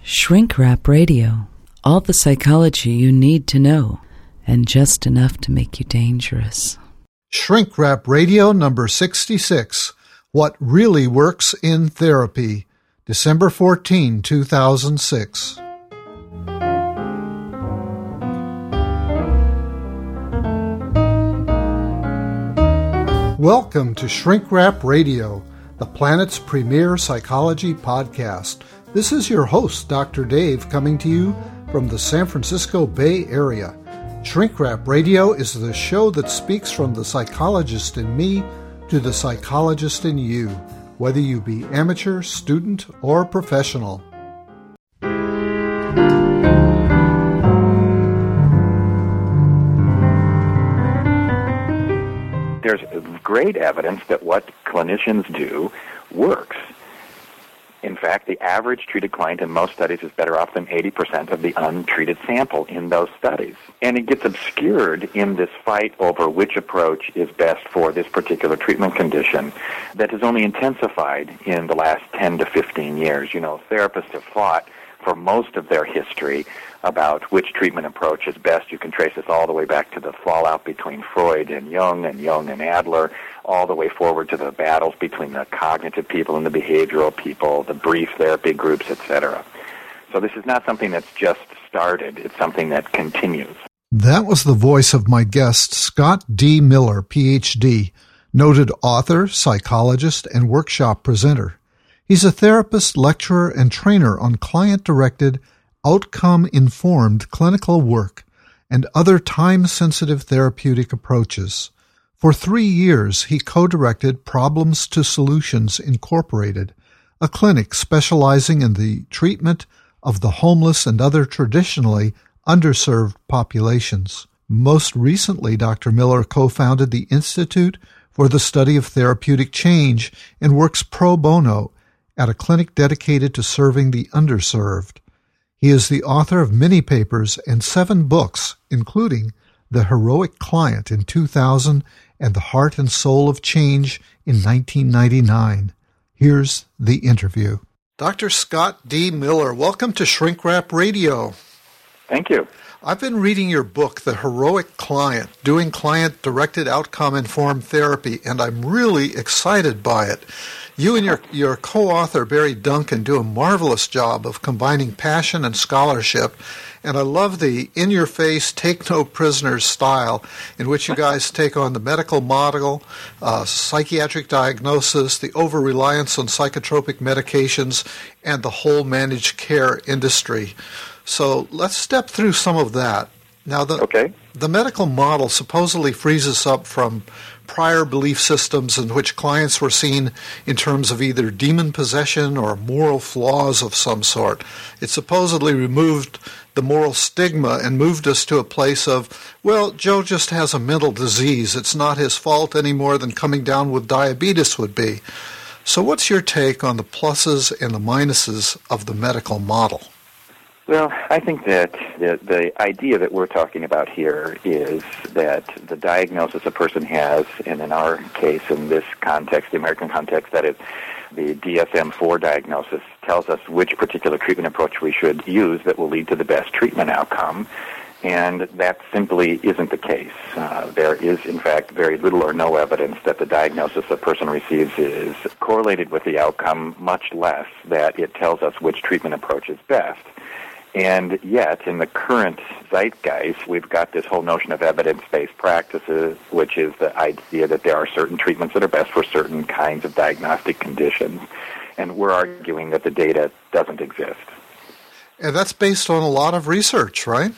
Shrink Wrap Radio. All the psychology you need to know, and just enough to make you dangerous. Shrink Wrap Radio number 66, What Really Works in Therapy, December 14, 2006. Welcome to Shrink Wrap Radio, the planet's premier psychology podcast. This is your host, Dr. Dave, coming to you from the San Francisco Bay Area. Shrink Wrap Radio is the show that speaks from the psychologist in me to the psychologist in you, whether you be amateur, student, or professional. There's great evidence that what clinicians do works. In fact, the average treated client in most studies is better off than 80% of the untreated sample in those studies. And it gets obscured in this fight over which approach is best for this particular treatment condition that has only intensified in the last 10 to 15 years. You know, therapists have fought for most of their history about which treatment approach is best. You can trace this all the way back to the fallout between Freud and Jung and Adler, all the way forward to the battles between the cognitive people and the behavioral people, the brief therapy groups, etc. So this is not something that's just started. It's something that continues. That was the voice of my guest, Scott D. Miller, Ph.D., noted author, psychologist, and workshop presenter. He's a therapist, lecturer, and trainer on client-directed, outcome-informed clinical work and other time-sensitive therapeutic approaches. For 3 years, he co-directed Problems to Solutions Incorporated, a clinic specializing in the treatment of the homeless and other traditionally underserved populations. Most recently, Dr. Miller co-founded the Institute for the Study of Therapeutic Change and works pro bono at a clinic dedicated to serving the underserved. He is the author of many papers and 7 books, including The Heroic Client in 2000 and The Heart and Soul of Change in 1999. Here's the interview. Dr. Scott D. Miller, welcome to Shrink Wrap Radio. Thank you. I've been reading your book, The Heroic Client, Doing Client-Directed Outcome-Informed Therapy, and I'm really excited by it. You and your co-author, Barry Duncan, do a marvelous job of combining passion and scholarship, and I love the in-your-face, take-no-prisoners style in which you guys take on the medical model, psychiatric diagnosis, the over-reliance on psychotropic medications, and the whole managed care industry. So let's step through some of that. Now, the medical model supposedly frees us up from prior belief systems in which clients were seen in terms of either demon possession or moral flaws of some sort. It supposedly removed the moral stigma and moved us to a place of, well, Joe just has a mental disease. It's not his fault any more than coming down with diabetes would be. So what's your take on the pluses and the minuses of the medical model? Well, I think that the idea that we're talking about here is that the diagnosis a person has, and in our case, in this context, the American context, that is the DSM-4 diagnosis, tells us which particular treatment approach we should use that will lead to the best treatment outcome, and that simply isn't the case. There is, in fact, very little or no evidence that the diagnosis a person receives is correlated with the outcome, much less that it tells us which treatment approach is best. And yet, in the current zeitgeist, we've got this whole notion of evidence-based practices, which is the idea that there are certain treatments that are best for certain kinds of diagnostic conditions. And we're arguing that the data doesn't exist. And that's based on a lot of research, right?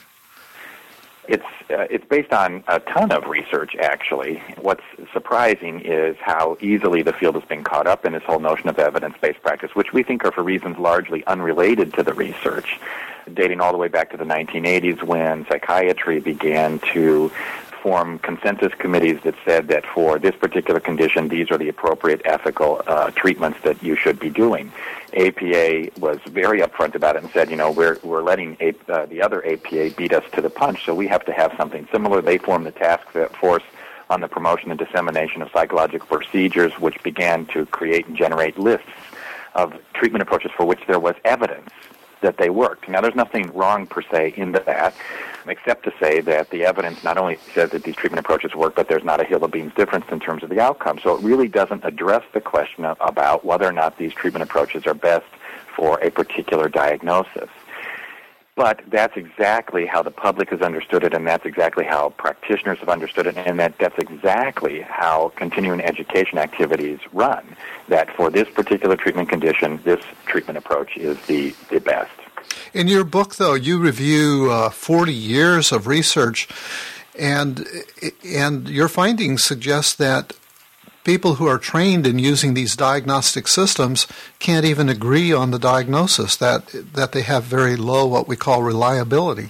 It's based on a ton of research, actually. What's surprising is how easily the field has been caught up in this whole notion of evidence-based practice, which we think are for reasons largely unrelated to the research, dating all the way back to the 1980s when psychiatry began to form consensus committees that said that for this particular condition, these are the appropriate ethical treatments that you should be doing. APA was very upfront about it and said, you know, we're letting the other APA beat us to the punch, so we have to have something similar. They formed the task force on the promotion and dissemination of psychological procedures, which began to create and generate lists of treatment approaches for which there was evidence that they worked. Now, there's nothing wrong per se in that, except to say that the evidence not only says that these treatment approaches work, but there's not a hill of beans difference in terms of the outcome. So it really doesn't address the question about whether or not these treatment approaches are best for a particular diagnosis. But that's exactly how the public has understood it, and that's exactly how practitioners have understood it, and that's exactly how continuing education activities run, that for this particular treatment condition, this treatment approach is the best. In your book, though, you review 40 years of research, and your findings suggest that people who are trained in using these diagnostic systems can't even agree on the diagnosis, that they have very low what we call reliability.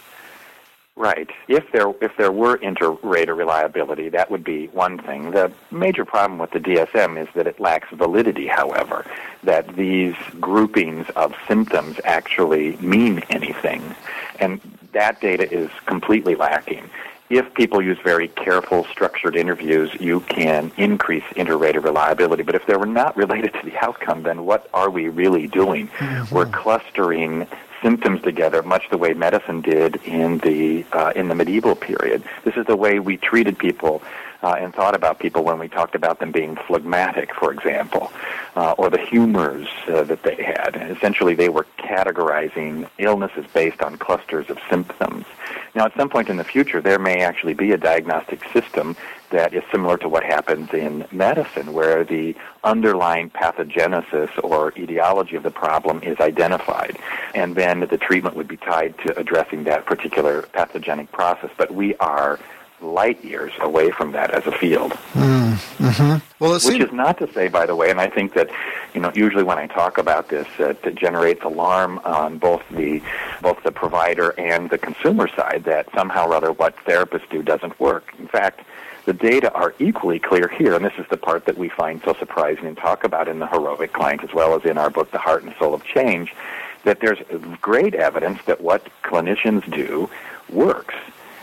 Right. If there were inter-rater reliability, that would be one thing. The major problem with the DSM is that it lacks validity, however, that these groupings of symptoms actually mean anything. And that data is completely lacking. If people use very careful, structured interviews, you can increase inter-rater reliability. But if they were not related to the outcome, then what are we really doing? Mm-hmm. We're clustering symptoms together, much the way medicine did in the medieval period. This is the way we treated people and thought about people when we talked about them being phlegmatic, for example, or the humors that they had. And essentially, they were categorizing illnesses based on clusters of symptoms. Now, at some point in the future, there may actually be a diagnostic system that is similar to what happens in medicine, where the underlying pathogenesis or etiology of the problem is identified, and then the treatment would be tied to addressing that particular pathogenic process. But we are light years away from that as a field. Mm-hmm. Well, which is not to say, by the way, and I think that usually when I talk about this, it generates alarm on both the provider and the consumer side that somehow or other what therapists do doesn't work. In fact, the data are equally clear here, and this is the part that we find so surprising and talk about in The Heroic Client as well as in our book, The Heart and Soul of Change, that there's great evidence that what clinicians do works.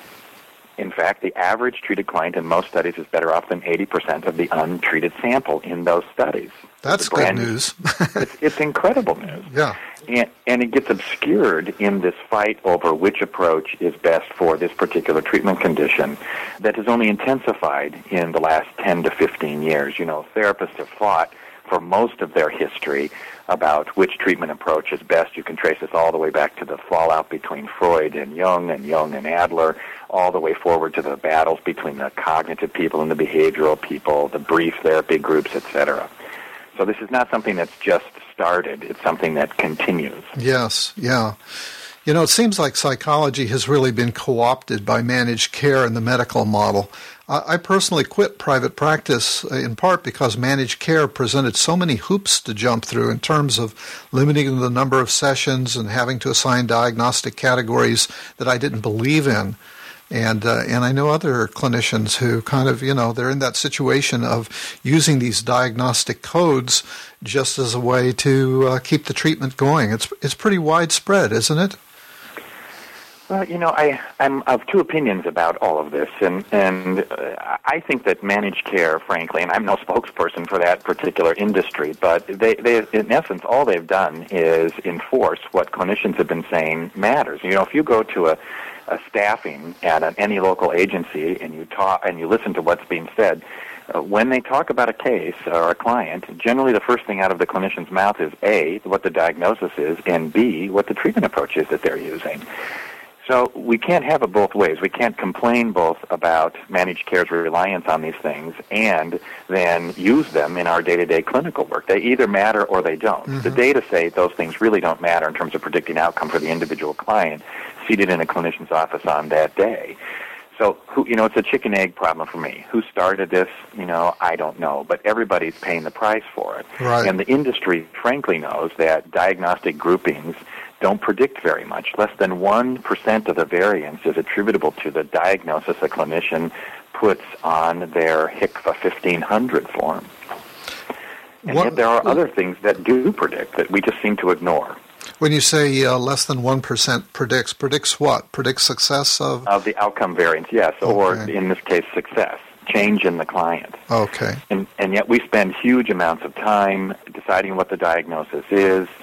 In fact, the average treated client in most studies is better off than 80% of the untreated sample in those studies. That's good news. It's incredible news. Yeah. And it gets obscured in this fight over which approach is best for this particular treatment condition that has only intensified in the last 10 to 15 years. Therapists have fought for most of their history about which treatment approach is best. You can trace this all the way back to the fallout between Freud and Jung and Adler, all the way forward to the battles between the cognitive people and the behavioral people, the brief therapy groups, etc. So this is not something that's just started. It's something that continues. Yes, yeah. It seems like psychology has really been co-opted by managed care in the medical model. I personally quit private practice in part because managed care presented so many hoops to jump through in terms of limiting the number of sessions and having to assign diagnostic categories that I didn't believe in. And I know other clinicians who kind of, they're in that situation of using these diagnostic codes just as a way to keep the treatment going. It's pretty widespread, isn't it? Well, I'm of two opinions about all of this, and I think that managed care, frankly, and I'm no spokesperson for that particular industry, but they in essence, all they've done is enforce what clinicians have been saying matters. If you go to a staffing at any local agency and you talk and you listen to what's being said, when they talk about a case or a client, generally the first thing out of the clinician's mouth is A, what the diagnosis is, and B, what the treatment approach is that they're using. So we can't have it both ways. We can't complain both about managed care's reliance on these things and then use them in our day-to-day clinical work. They either matter or they don't. Mm-hmm. The data say those things really don't matter in terms of predicting outcome for the individual client seated in a clinician's office on that day. So, it's a chicken-egg problem for me. Who started this? I don't know. But everybody's paying the price for it. Right. And the industry, frankly, knows that diagnostic groupings don't predict very much. Less than 1% of the variance is attributable to the diagnosis a clinician puts on their HCFA 1500 form. And yet there are other things that do predict that we just seem to ignore. When you say less than 1% predicts what? Predicts success of the outcome variance, yes, okay. Or in this case, success, change in the client. Okay. And yet we spend huge amounts of time deciding what the diagnosis is,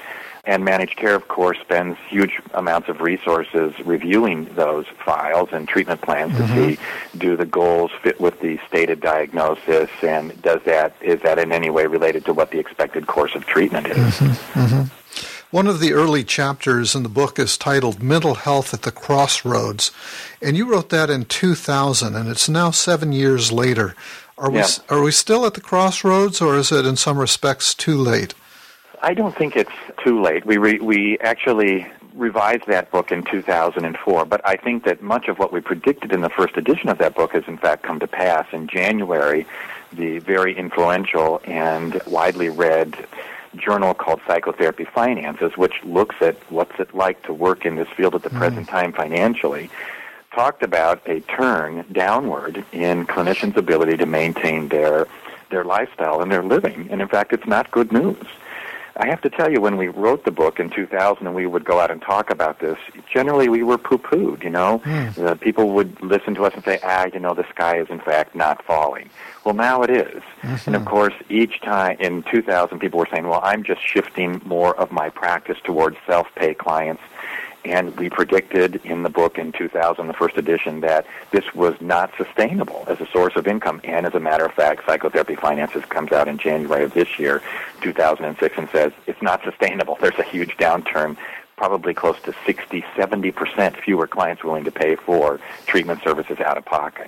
And managed care, of course, spends huge amounts of resources reviewing those files and treatment plans to see, do the goals fit with the stated diagnosis, and is that in any way related to what the expected course of treatment is? One of the early chapters in the book is titled Mental Health at the Crossroads, and you wrote that in 2000, and it's now 7 years later. Are we still at the crossroads, or is it in some respects too late? I don't think it's too late. We actually revised that book in 2004, but I think that much of what we predicted in the first edition of that book has in fact come to pass. In January, the very influential and widely read journal called Psychotherapy Finances, which looks at what's it like to work in this field at the present time financially, talked about a turn downward in clinicians' ability to maintain their lifestyle and their living. And in fact, it's not good news. I have to tell you, when we wrote the book in 2000 and we would go out and talk about this, generally we were poo-pooed, People would listen to us and say, the sky is in fact not falling. Well, now it is. And of course, each time in 2000, people were saying, well, I'm just shifting more of my practice towards self-pay clients. And we predicted in the book in 2000, the first edition, that this was not sustainable as a source of income. And as a matter of fact, Psychotherapy Finances comes out in January of this year, 2006, and says it's not sustainable. There's a huge downturn, probably close to 60-70% fewer clients willing to pay for treatment services out of pocket.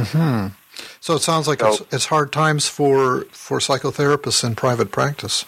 So it sounds like it's hard times for psychotherapists in private practice.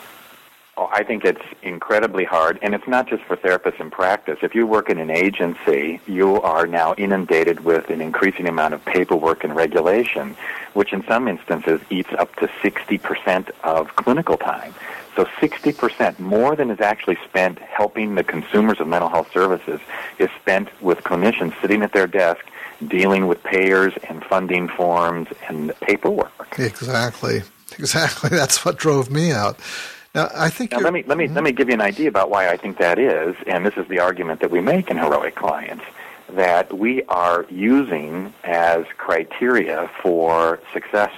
Oh, I think it's incredibly hard, and it's not just for therapists in practice. If you work in an agency, you are now inundated with an increasing amount of paperwork and regulation, which in some instances eats up to 60% of clinical time. So 60%, more than is actually spent helping the consumers of mental health services, is spent with clinicians sitting at their desk dealing with payers and funding forms and paperwork. Exactly. That's what drove me out. Now, I think let me give you an idea about why I think that is, and this is the argument that we make in Heroic Clients, that we are using as criteria for success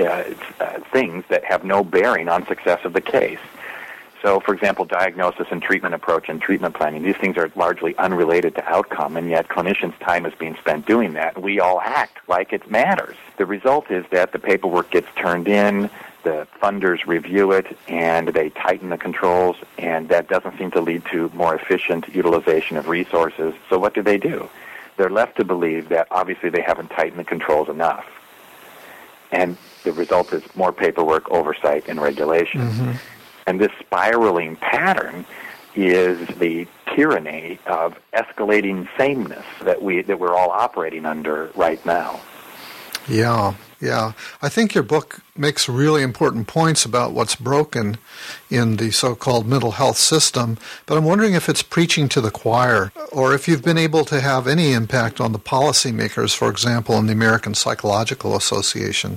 things that have no bearing on success of the case. So, for example, diagnosis and treatment approach and treatment planning, these things are largely unrelated to outcome, and yet clinicians' time is being spent doing that. We all act like it matters. The result is that the paperwork gets turned in, the funders review it, and they tighten the controls, and that doesn't seem to lead to more efficient utilization of resources. So what do? They're left to believe that obviously they haven't tightened the controls enough. And the result is more paperwork, oversight, and regulation. And this spiraling pattern is the tyranny of escalating sameness that we're all operating under right now. Yeah. I think your book makes really important points about what's broken in the so-called mental health system, but I'm wondering if it's preaching to the choir, or if you've been able to have any impact on the policymakers, for example, in the American Psychological Association.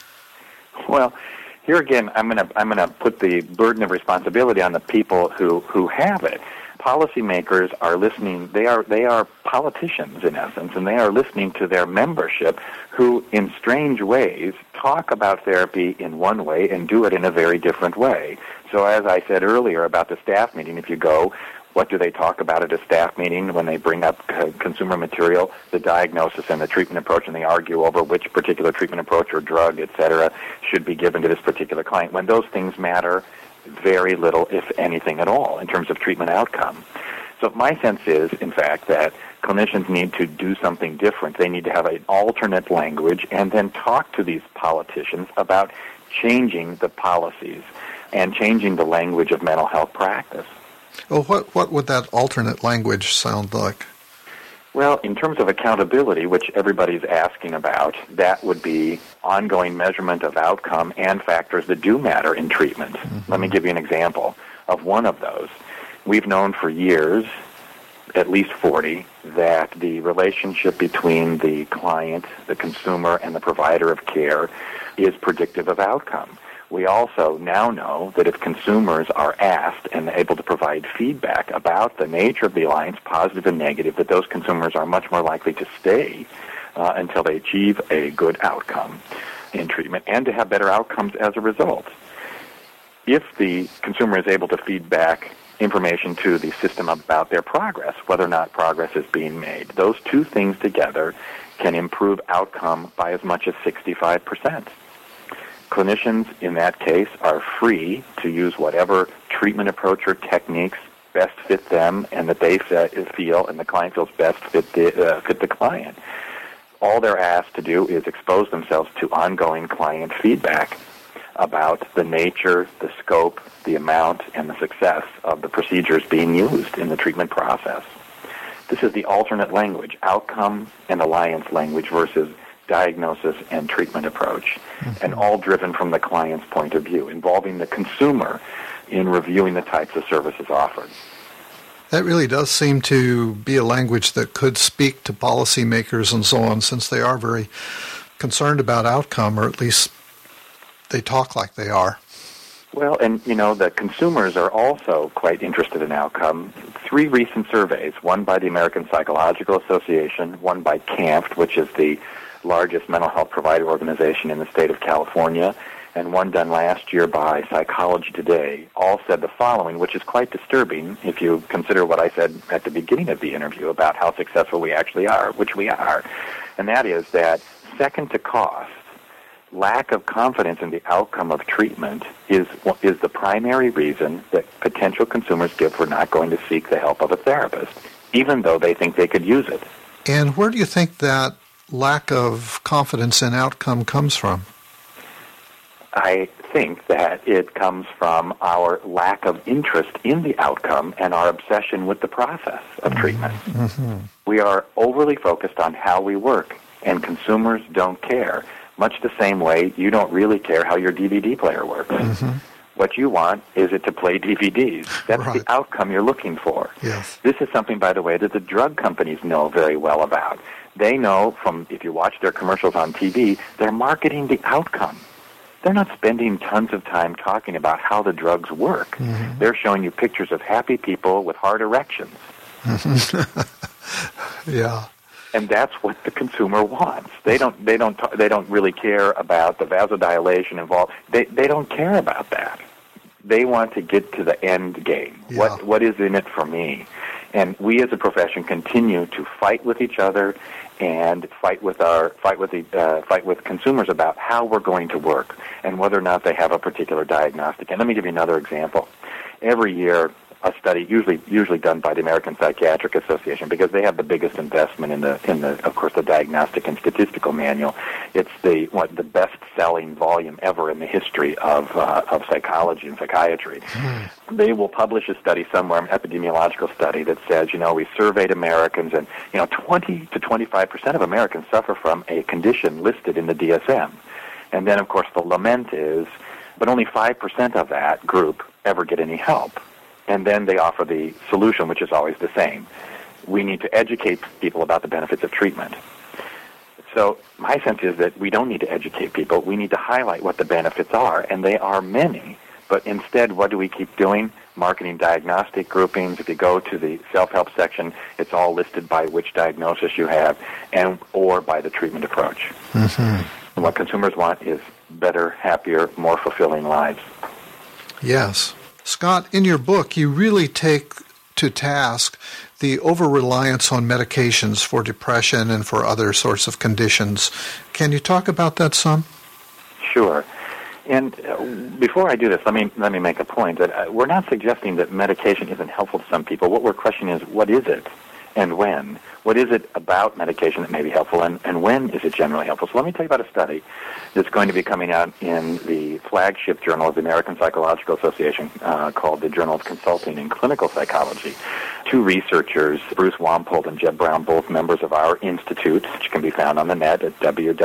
Well, here again, I'm gonna put the burden of responsibility on the people who have it. Policymakers are listening. They are politicians in essence, and they are listening to their membership, who, in strange ways, talk about therapy in one way and do it in a very different way. So, as I said earlier about the staff meeting, if you go, what do they talk about at a staff meeting when they bring up consumer material? The diagnosis and the treatment approach, and they argue over which particular treatment approach or drug, etc., should be given to this particular client, when those things matter very little, if anything at all, in terms of treatment outcome. So my sense is, in fact, that clinicians need to do something different. They need to have an alternate language and then talk to these politicians about changing the policies and changing the language of mental health practice. Well, what would that alternate language sound like? Well, in terms of accountability, which everybody's asking about, that would be ongoing measurement of outcome and factors that do matter in treatment. Let me give you an example of one of those. We've known for years, at least 40, that the relationship between the client, the consumer, and the provider of care is predictive of outcome. We also now know that if consumers are asked and able to provide feedback about the nature of the alliance, positive and negative, that those consumers are much more likely to stay until they achieve a good outcome in treatment and to have better outcomes as a result. If the consumer is able to feedback information to the system about their progress, whether or not progress is being made. Those two things together can improve outcome by as much as 65%. Clinicians, in that case, are free to use whatever treatment approach or techniques best fit them and that they feel and the client feels best fit the client. All they're asked to do is expose themselves to ongoing client feedback about the nature, the scope, the amount, and the success of the procedures being used in the treatment process. This is the alternate language, outcome and alliance language versus diagnosis and treatment approach, and all driven from the client's point of view, involving the consumer in reviewing the types of services offered. That really does seem to be a language that could speak to policymakers and so on, since they are very concerned about outcome, or at least they talk like they are. Well, and, the consumers are also quite interested in outcome. 3 recent surveys, one by the American Psychological Association, one by CAMFT, which is the largest mental health provider organization in the state of California, and one done last year by Psychology Today, all said the following, which is quite disturbing if you consider what I said at the beginning of the interview about how successful we actually are, which we are. And that is that, second to cost, lack of confidence in the outcome of treatment is the primary reason that potential consumers give for not going to seek the help of a therapist, even though they think they could use it. And where do you think that lack of confidence in outcome comes from? I think that it comes from our lack of interest in the outcome and our obsession with the process of treatment. We are overly focused on how we work, and consumers don't care. Much the same way you don't really care how your DVD player works. What you want is it to play DVDs. That's right. The outcome you're looking for. Yes. This is something, by the way, that the drug companies know very well about. They know from, if you watch their commercials on TV, they're marketing the outcome. They're not spending tons of time talking about how the drugs work. They're showing you pictures of happy people with hard erections. Yeah. And that's what the consumer wants. They don't really care about the vasodilation involved. They don't care about that. They want to get to the end game. Yeah. What is in it for me? And we as a profession continue to fight with each other and fight with consumers about how we're going to work and whether or not they have a particular diagnostic. And let me give you another example. Every year, a study usually done by the American Psychiatric Association, because they have the biggest investment in the of course the Diagnostic and Statistical Manual. It's the best-selling volume ever in the history of psychology and psychiatry. They will publish a study somewhere, an epidemiological study that says, we surveyed Americans, and 20 to 25% of Americans suffer from a condition listed in the DSM. And then of course the lament is, but only 5% of that group ever get any help. And then they offer the solution, which is always the same. We need to educate people about the benefits of treatment. So my sense is that we don't need to educate people. We need to highlight what the benefits are, and they are many. But instead, what do we keep doing? Marketing diagnostic groupings. If you go to the self-help section, it's all listed by which diagnosis you have or by the treatment approach. And what consumers want is better, happier, more fulfilling lives. Yes. Scott, in your book, you really take to task the over-reliance on medications for depression and for other sorts of conditions. Can you talk about that some? Sure. And before I do this, let me make a point that we're not suggesting that medication isn't helpful to some people. What we're questioning is, what is it and when? What is it about medication that may be helpful, and when is it generally helpful? So let me tell you about a study that's going to be coming out in the flagship journal of the American Psychological Association called the Journal of Consulting in Clinical Psychology. 2 researchers, Bruce Wampold and Jeb Brown, both members of our institute, which can be found on the net at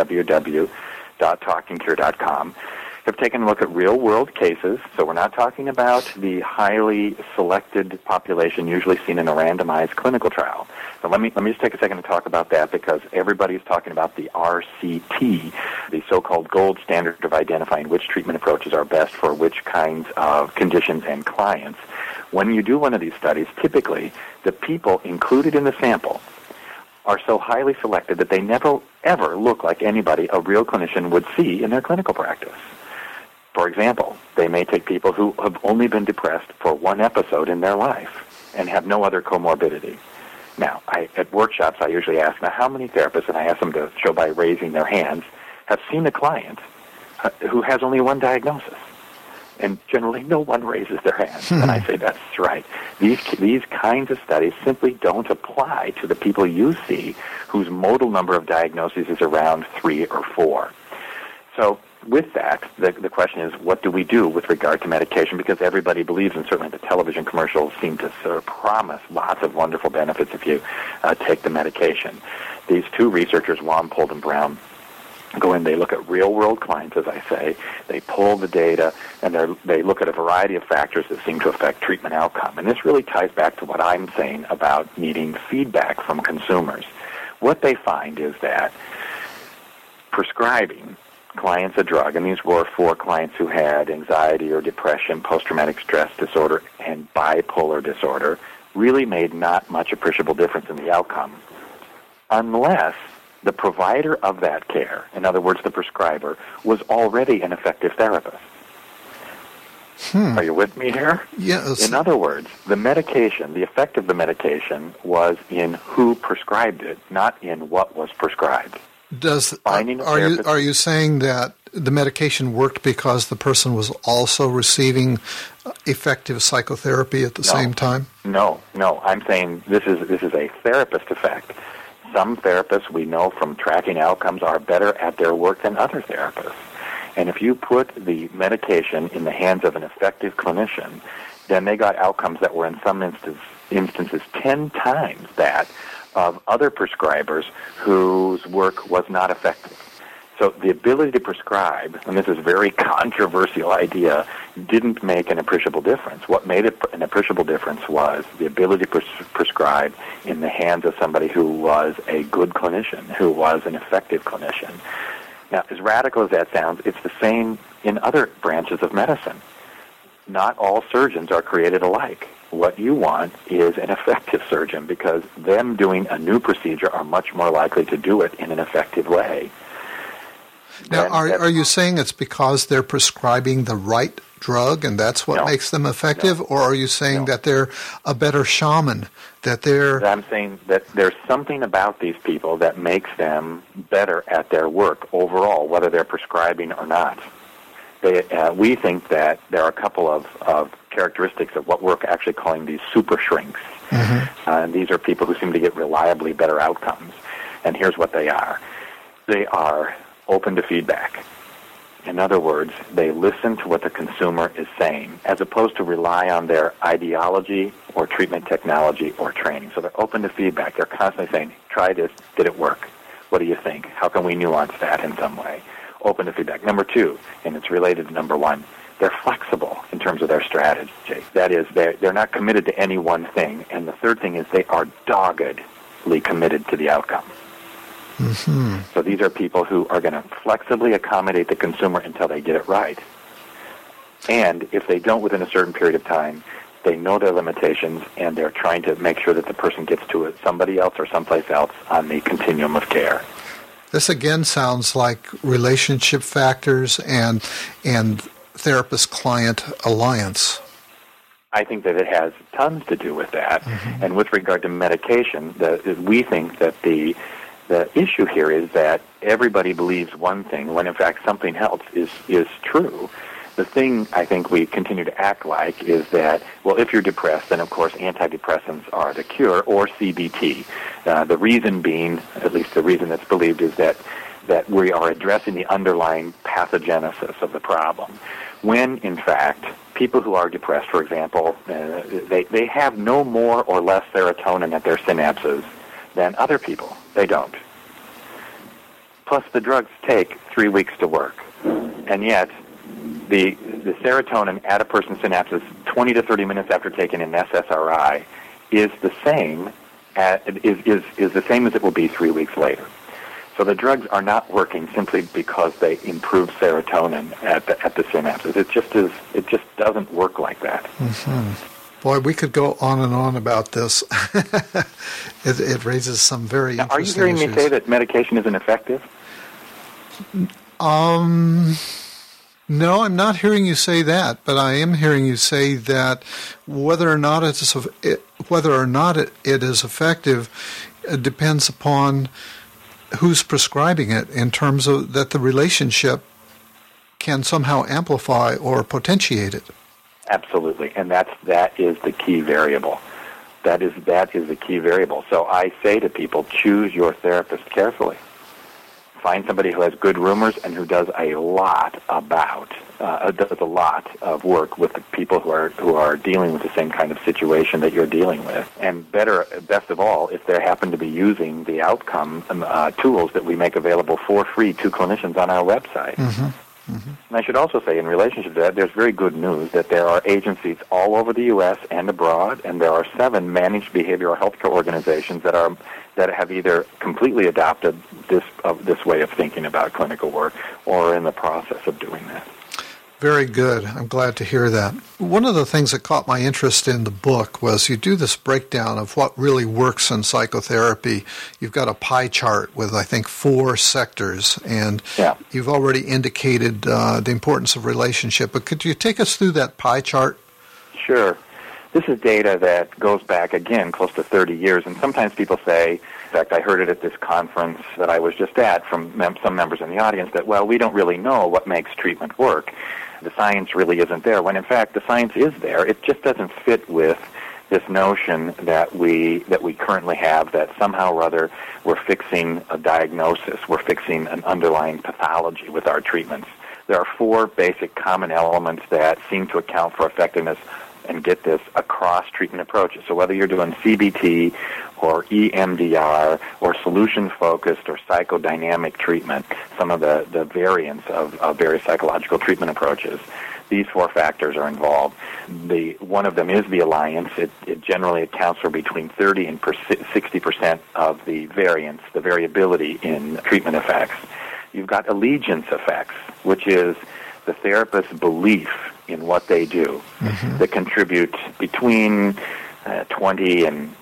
www.talkandcure.com, have taken a look at real-world cases. So we're not talking about the highly selected population usually seen in a randomized clinical trial. So let me just take a second to talk about that, because everybody's talking about the RCT, the so-called gold standard of identifying which treatment approaches are best for which kinds of conditions and clients. When you do one of these studies, typically the people included in the sample are so highly selected that they never, ever look like anybody a real clinician would see in their clinical practice. For example, they may take people who have only been depressed for one episode in their life and have no other comorbidity. Now, at workshops, I usually ask, now, how many therapists, and I ask them to show by raising their hands, have seen a client who has only one diagnosis? And generally, no one raises their hands. And I say, that's right. These kinds of studies simply don't apply to the people you see whose modal number of diagnoses is around 3 or 4. So with that, the question is, what do we do with regard to medication? Because everybody believes, and certainly the television commercials seem to sort of promise lots of wonderful benefits if you take the medication. These two researchers, Wampold and Brown, go in, they look at real-world clients, as I say, they pull the data, and they look at a variety of factors that seem to affect treatment outcome. And this really ties back to what I'm saying about needing feedback from consumers. What they find is that prescribing clients a drug, and these were for clients who had anxiety or depression, post-traumatic stress disorder, and bipolar disorder, really made not much appreciable difference in the outcome, unless the provider of that care, in other words, the prescriber, was already an effective therapist. Are you with me here? Yes. In other words, the medication, the effect of the medication was in who prescribed it, not in what was prescribed. Are you saying that the medication worked because the person was also receiving effective psychotherapy at the same time? No. I'm saying this is a therapist effect. Some therapists we know from tracking outcomes are better at their work than other therapists. And if you put the medication in the hands of an effective clinician, then they got outcomes that were in some instances 10 times that of other prescribers whose work was not effective. So the ability to prescribe, and this is a very controversial idea, didn't make an appreciable difference. What made an appreciable difference was the ability to prescribe in the hands of somebody who was a good clinician, who was an effective clinician. Now, as radical as that sounds, it's the same in other branches of medicine. Not all surgeons are created alike. What you want is an effective surgeon, because them doing a new procedure are much more likely to do it in an effective way. Now, are you saying it's because they're prescribing the right drug and that's what makes them effective? Or are you saying that they're a better shaman, that they're... I'm saying that there's something about these people that makes them better at their work overall, whether they're prescribing or not. We think that there are a couple of characteristics of what we're actually calling these super shrinks. And these are people who seem to get reliably better outcomes. And here's what they are. They are open to feedback. In other words, they listen to what the consumer is saying, as opposed to rely on their ideology or treatment technology or training. So they're open to feedback. They're constantly saying, try this, did it work? What do you think? How can we nuance that in some way? Open to feedback. Number two, and it's related to number one, they're flexible in terms of their strategy. That is, they're not committed to any one thing. And the third thing is they are doggedly committed to the outcome. So these are people who are going to flexibly accommodate the consumer until they get it right. And if they don't within a certain period of time, they know their limitations, and they're trying to make sure that the person gets to somebody else or someplace else on the continuum of care. This again sounds like relationship factors and therapist-client alliance. I think that it has tons to do with that. And with regard to medication, we think that the issue here is that everybody believes one thing when in fact something else is true. The thing I think we continue to act like is that, well, if you're depressed, then of course antidepressants are the cure, or CBT. The reason being, at least the reason that's believed, is that we are addressing the underlying pathogenesis of the problem. When in fact, people who are depressed, for example, they have no more or less serotonin at their synapses than other people. They don't. Plus, the drugs take 3 weeks to work. And yet, the serotonin at a person's synapses 20 to 30 minutes after taking an SSRI is the same is the same as it will be 3 weeks later. So the drugs are not working simply because they improve serotonin at the synapses. It just doesn't work like that. Boy, we could go on and on about this. It raises some very interesting issues. Are you hearing me say that medication isn't effective? No, I'm not hearing you say that, but I am hearing you say that whether or not it is effective, it depends upon who's prescribing it, in terms of that the relationship can somehow amplify or potentiate it. Absolutely, and that is the key variable. That is the key variable. So I say to people, choose your therapist carefully. Find somebody who has good rumors and who does a lot of work with the people who are dealing with the same kind of situation that you're dealing with. And best of all, if they happen to be using the outcome tools that we make available for free to clinicians on our website. Mm-hmm. Mm-hmm. And I should also say, in relationship to that, there's very good news that there are agencies all over the U.S. and abroad, and there are 7 managed behavioral health care organizations that have either completely adopted this way of thinking about clinical work or are in the process of doing that. Very good. I'm glad to hear that. One of the things that caught my interest in the book was you do this breakdown of what really works in psychotherapy. You've got a pie chart with, I think, 4 sectors, and You've already indicated the importance of relationship. But could you take us through that pie chart? Sure. This is data that goes back, again, close to 30 years, and sometimes people say, in fact, I heard it at this conference that I was just at from some members in the audience, that, well, we don't really know what makes treatment work. The science really isn't there, when in fact the science is there. It just doesn't fit with this notion that we currently have, that somehow or other we're fixing a diagnosis, we're fixing an underlying pathology with our treatments. There are 4 basic common elements that seem to account for effectiveness, and get this, across treatment approaches. So whether you're doing CBT or EMDR or solution-focused or psychodynamic treatment, some of the variants of various psychological treatment approaches, these 4 factors are involved. One of them is the alliance. It generally accounts for between 30 and 60% of the variance, the variability in treatment effects. You've got allegiance effects, which is the therapist's belief in what they do, that contribute between 20 and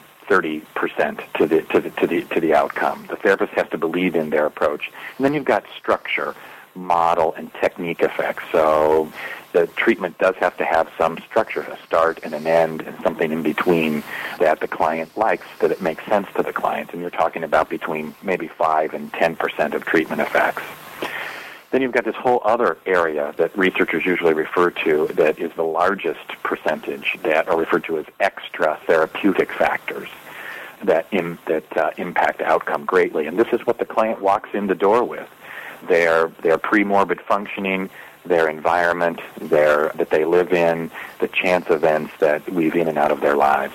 30% to the outcome. The therapist has to believe in their approach. And then you've got structure, model, and technique effects. So the treatment does have to have some structure, a start and an end, and something in between that the client likes, that it makes sense to the client. And you're talking about between maybe 5 and 10% of treatment effects. Then you've got this whole other area that researchers usually refer to that is the largest percentage, that are referred to as extra therapeutic factors that impact outcome greatly. And this is what the client walks in the door with. Their pre-morbid functioning, their environment, that they live in, the chance events that weave in and out of their lives.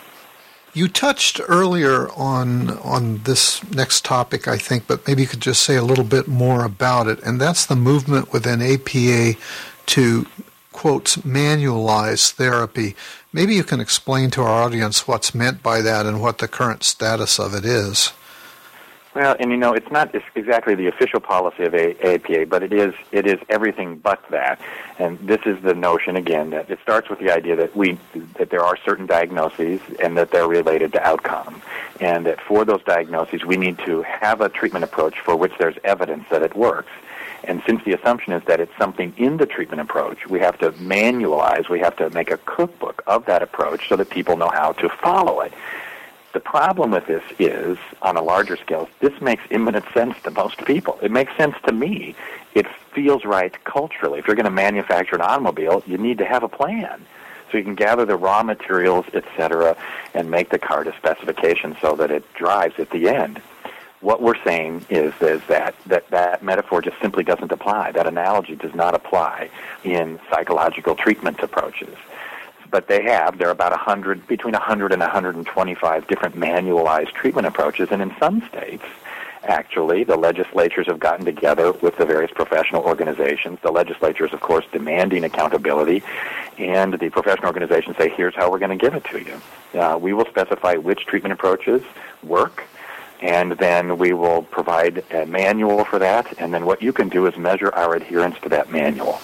You touched earlier on this next topic, I think, but maybe you could just say a little bit more about it, and that's the movement within APA to, quotes, manualize therapy. Maybe you can explain to our audience what's meant by that and what the current status of it is. Well, and it's not exactly the official policy of APA, but it is everything but that. And this is the notion, again, that it starts with the idea that there are certain diagnoses and that they're related to outcome. And that for those diagnoses, we need to have a treatment approach for which there's evidence that it works. And since the assumption is that it's something in the treatment approach, we have to manualize, we have to make a cookbook of that approach so that people know how to follow it. The problem with this is, on a larger scale, this makes imminent sense to most people. It makes sense to me. It feels right culturally. If you're going to manufacture an automobile, you need to have a plan. So you can gather the raw materials, etc., and make the car to specification so that it drives at the end. What we're saying is that metaphor just simply doesn't apply. That analogy does not apply in psychological treatment approaches. But there are about between 100 and 125 different manualized treatment approaches, and in some states, actually, the legislatures have gotten together with the various professional organizations. The legislatures, of course, demanding accountability, and the professional organizations say, here's how we're going to give it to you. We will specify which treatment approaches work, and then we will provide a manual for that, and then what you can do is measure our adherence to that manual.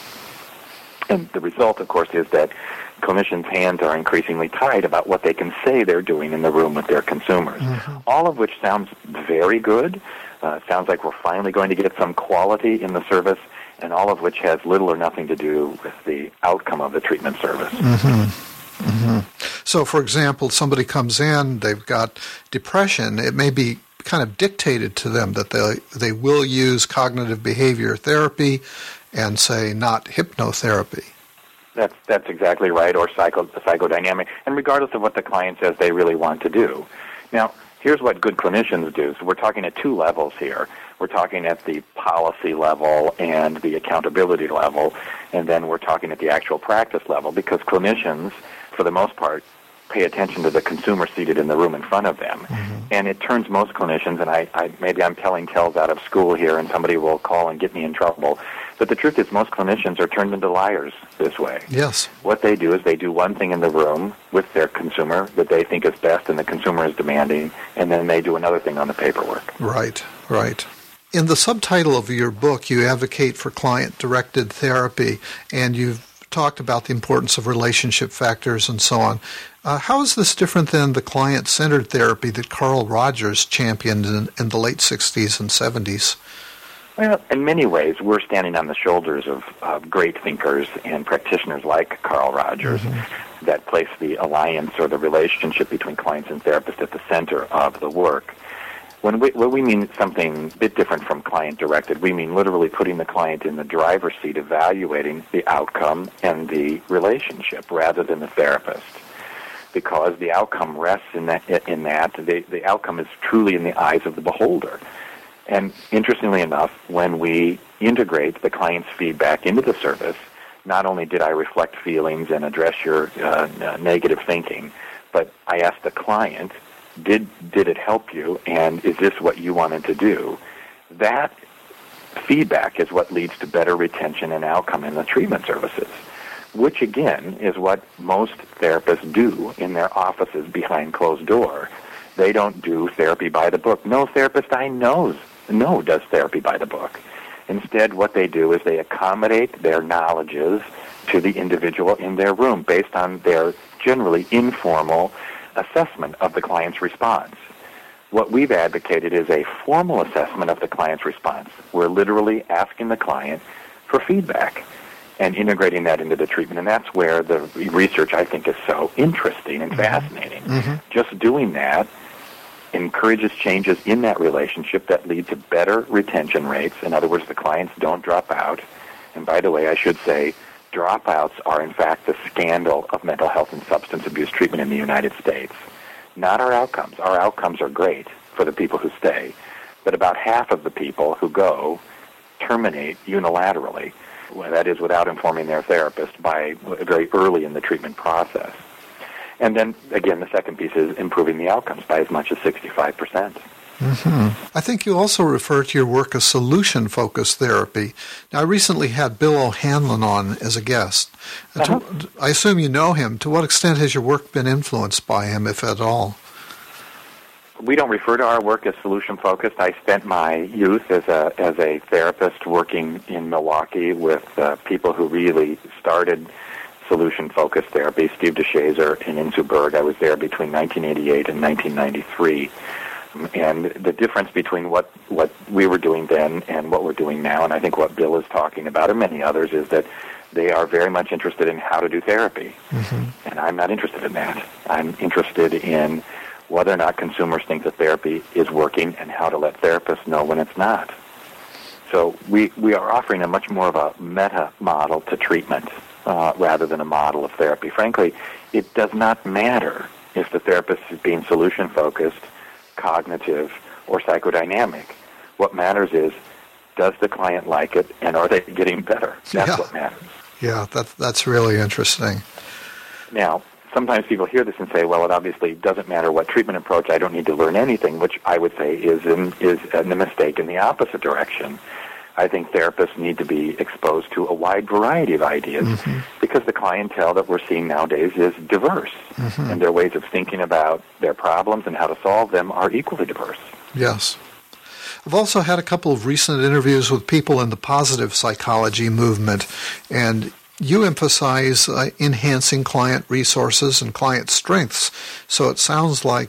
And the result, of course, is that clinicians' hands are increasingly tied about what they can say they're doing in the room with their consumers. All of which sounds very good. Sounds like we're finally going to get some quality in the service, and all of which has little or nothing to do with the outcome of the treatment service. So, for example, somebody comes in, they've got depression. It may be kind of dictated to them that they will use cognitive behavior therapy and, say, not hypnotherapy. That's exactly right, or psychodynamic, and regardless of what the client says they really want to do. Now, here's what good clinicians do. So we're talking at two levels here. We're talking at the policy level and the accountability level, and then we're talking at the actual practice level, because clinicians, for the most part, pay attention to the consumer seated in the room in front of them. And it turns most clinicians, and maybe I'm telling tales out of school here, and somebody will call and get me in trouble, but the truth is most clinicians are turned into liars this way. Yes. What they do is they do one thing in the room with their consumer that they think is best and the consumer is demanding, and then they do another thing on the paperwork. Right. In the subtitle of your book, you advocate for client-directed therapy, and you've talked about the importance of relationship factors and so on. How is this different than the client-centered therapy that Carl Rogers championed in the late 60s and 70s? Well, in many ways, we're standing on the shoulders of great thinkers and practitioners like Carl Rogers that place the alliance or the relationship between clients and therapists at the center of the work. When we mean something a bit different from client-directed, we mean literally putting the client in the driver's seat, evaluating the outcome and the relationship rather than the therapist. Because the outcome rests in that the outcome is truly in the eyes of the beholder. And interestingly enough, when we integrate the client's feedback into the service, not only did I reflect feelings and address your negative thinking, but I asked the client, did it help you, and is this what you wanted to do? That feedback is what leads to better retention and outcome in the treatment services, which again is what most therapists do in their offices behind closed door. They don't do therapy by the book. No therapist I know does therapy by the book. Instead, what they do is they accommodate their knowledges to the individual in their room based on their generally informal assessment of the client's response. What we've advocated is a formal assessment of the client's response. We're literally asking the client for feedback and integrating that into the treatment. And that's where the research, I think, is so interesting and fascinating. Just doing that encourages changes in that relationship that lead to better retention rates. In other words, the clients don't drop out. And by the way, I should say, dropouts are in fact the scandal of mental health and substance abuse treatment in the United States. Not our outcomes. Our outcomes are great for the people who stay, but about half of the people who go terminate unilaterally, that is without informing their therapist, by very early in the treatment process. And then, again, the second piece is improving the outcomes by as much as 65%. I think you also refer to your work as solution-focused therapy. Now, I recently had Bill O'Hanlon on as a guest. I assume you know him. To what extent has your work been influenced by him, if at all? We don't refer to our work as solution-focused. I spent my youth as a therapist working in Milwaukee with people who really started solution-focused therapy, Steve DeShazer and Insoo Berg. I was there between 1988 and 1993. And the difference between what we were doing then and what we're doing now, and I think what Bill is talking about and many others, is that they are very much interested in how to do therapy. And I'm not interested in that. I'm interested in whether or not consumers think that therapy is working and how to let therapists know when it's not. So we are offering a much more of a meta model to treatment rather than a model of therapy. Frankly, it does not matter if the therapist is being solution-focused, cognitive, or psychodynamic. What matters is, does the client like it, and are they getting better? That's what matters. Yeah, that's really interesting. Now, sometimes people hear this and say, well, it obviously doesn't matter what treatment approach, I don't need to learn anything, which I would say is a mistake in the opposite direction. I think therapists need to be exposed to a wide variety of ideas because the clientele that we're seeing nowadays is diverse, and their ways of thinking about their problems and how to solve them are equally diverse. Yes. I've also had a couple of recent interviews with people in the positive psychology movement, and you emphasize enhancing client resources and client strengths. So it sounds like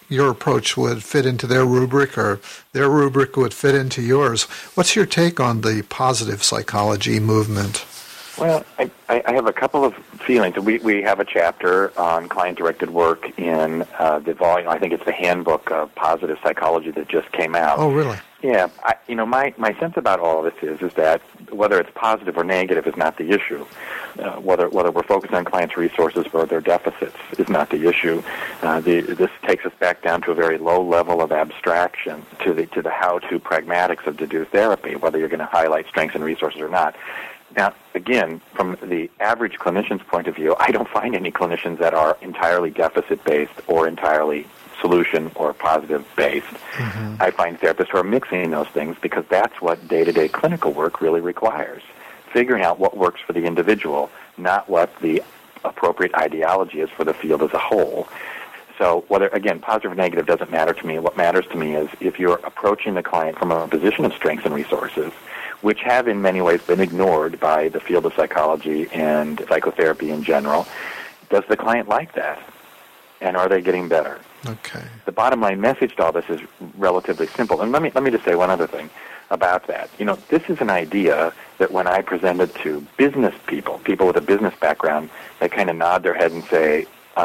your approach would fit into their rubric or their rubric would fit into yours. What's your take on the positive psychology movement? Well, I have a couple of feelings. We have a chapter on client-directed work in the volume. I think it's the Handbook of Positive Psychology that just came out. Oh, really? Yeah. My sense about all of this is that whether it's positive or negative is not the issue. Whether we're focused on clients' resources or their deficits is not the issue. This takes us back down to a very low level of abstraction to the how-to pragmatics of to do therapy, whether you're going to highlight strengths and resources or not. Now, again, from the average clinician's point of view, I don't find any clinicians that are entirely deficit-based or entirely solution or positive-based. Mm-hmm. I find therapists who are mixing those things because that's what day-to-day clinical work really requires. Figuring out what works for the individual, not what the appropriate ideology is for the field as a whole. So whether, again, positive or negative doesn't matter to me. What matters to me is if you're approaching the client from a position of strengths and resources, which have in many ways been ignored by the field of psychology and psychotherapy in general, does the client like that? And are they getting better? Okay. The bottom line message to all this is relatively simple. And let me just say one other thing about that. This is an idea that when I presented to business people with a business background, they kind of nod their head and say,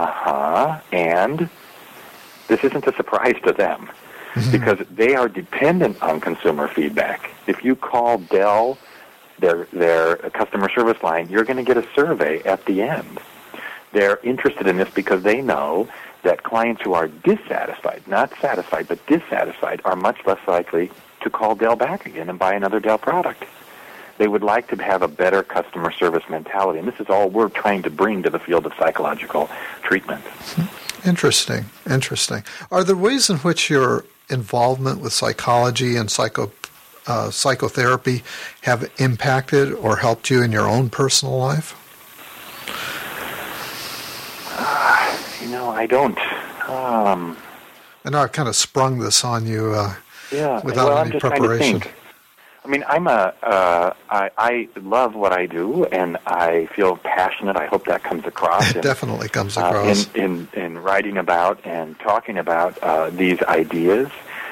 and this isn't a surprise to them. Mm-hmm. Because they are dependent on consumer feedback. If you call Dell, their customer service line, you're going to get a survey at the end. They're interested in this because they know that clients who are dissatisfied, not satisfied, but dissatisfied, are much less likely to call Dell back again and buy another Dell product. They would like to have a better customer service mentality, and this is all we're trying to bring to the field of psychological treatment. Interesting. Are there ways in which your involvement with psychology and psychotherapy have impacted or helped you in your own personal life? I don't. I know I kind of sprung this on you without any I'm just preparation. Trying to think. I love what I do, and I feel passionate. I hope that comes across. It definitely comes across. In writing about and talking about these ideas.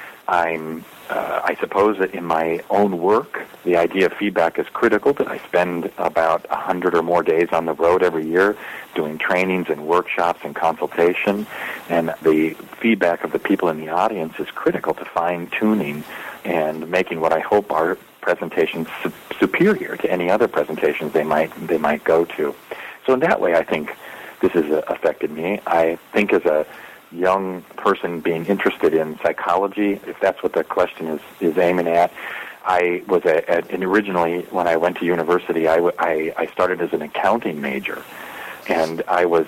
I suppose that in my own work, the idea of feedback is critical, that I spend about 100 or more days on the road every year doing trainings and workshops and consultation, and the feedback of the people in the audience is critical to fine-tuning and making what I hope are presentations superior to any other presentations they might go to. So in that way, I think this has affected me. I think as a young person being interested in psychology, if that's what the question is aiming at, I was and originally when I went to university, I started as an accounting major. And I was